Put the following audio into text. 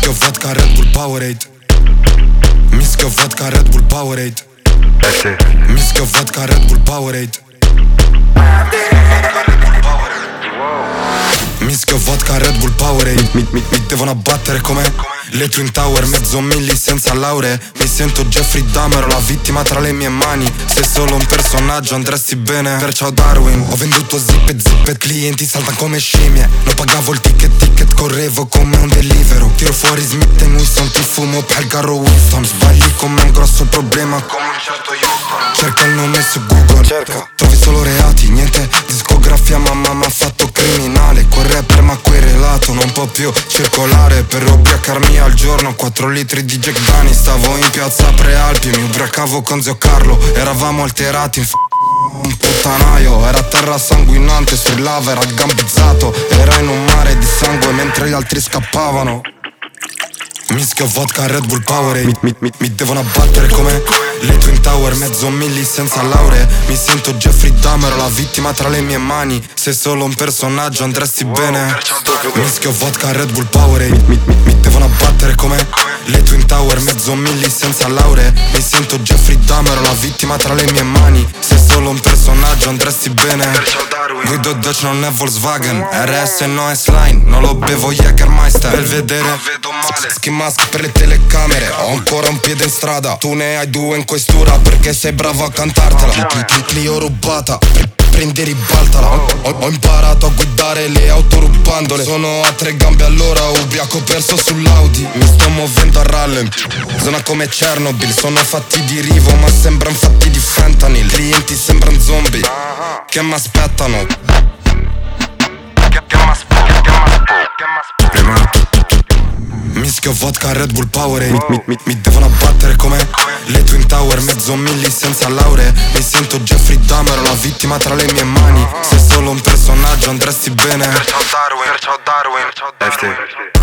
Mischio vodka Red Bull Powerade. Mischio vodka Red Bull Powerade. Mischio vodka Red Bull Powerade. Mischio vodka Red Bull Powerade. Mi devono abbattere come le Twin Tower, mezzo milli senza lauree. Mi sento Jeffrey Dahmer, ho la vittima tra le mie mani. Sei solo un personaggio, andresti bene per ciao Darwin. Ho venduto zippet, clienti saltano come scimmie. Non pagavo il ticket, correvo come un delivero. Tiro fuori Smith & Wesson, ti fumo per Garro Winston. Sbagli come un grosso problema, come un certo Houston. Cerca il nome su Google, trovi solo reati, niente discografia, mamma m'ha fatto criminale. Quel rapper m'ha querelato, non può più circolare. Per ubriacarmi al giorno 4 litri di Jack Daniels. Stavo in piazza Prealpi, mi ubriacavo con zio Carlo. Eravamo alterati in un puttanaio. Era terra sanguinante, strillava, era gambizzato. Era in un mare di sangue mentre gli altri scappavano. Mischio vodka Red Bull Powerade. Mi devono abbattere come le Twin Tower, mezzo milli senza lauree. Mi sento Jeffrey Dahmer, ho la vittima tra le mie mani. Sei solo un personaggio, andresti bene. Mischio vodka Red Bull Powerade. Mi devono abbattere come le Twin Tower, mezzo milli senza lauree. Mi sento Jeffrey Dahmer, ho la vittima tra le mie mani. Sei solo un personaggio, andresti bene. Guido Dodge, non è Volkswagen. RS no è Slime, non lo bevo Jägermeister. Belvedere, ski mask per le telecamere. Ho ancora un piede in strada, tu ne hai due in questura perché sei bravo a cantartela. Clio rubata, prendi e ribaltala. Ho imparato a guidare le auto rubandole. Sono a 3 gambe all'ora, ubriaco perso sull'Audi. Mi sto muovendo a rallent, zona come Chernobyl. Sono fatti di rivo ma sembran fatti di fentanyl. Clienti sembran zombie che m'aspettano. Mischio vodka Red Bull Powerade. Mi devono abbattere come le Twin Tower, mezzo milli senza lauree. Mi sento Jeffrey Dahmer, ho la vittima tra le mie mani. Sei solo un personaggio, andresti bene. Per ciao Darwin.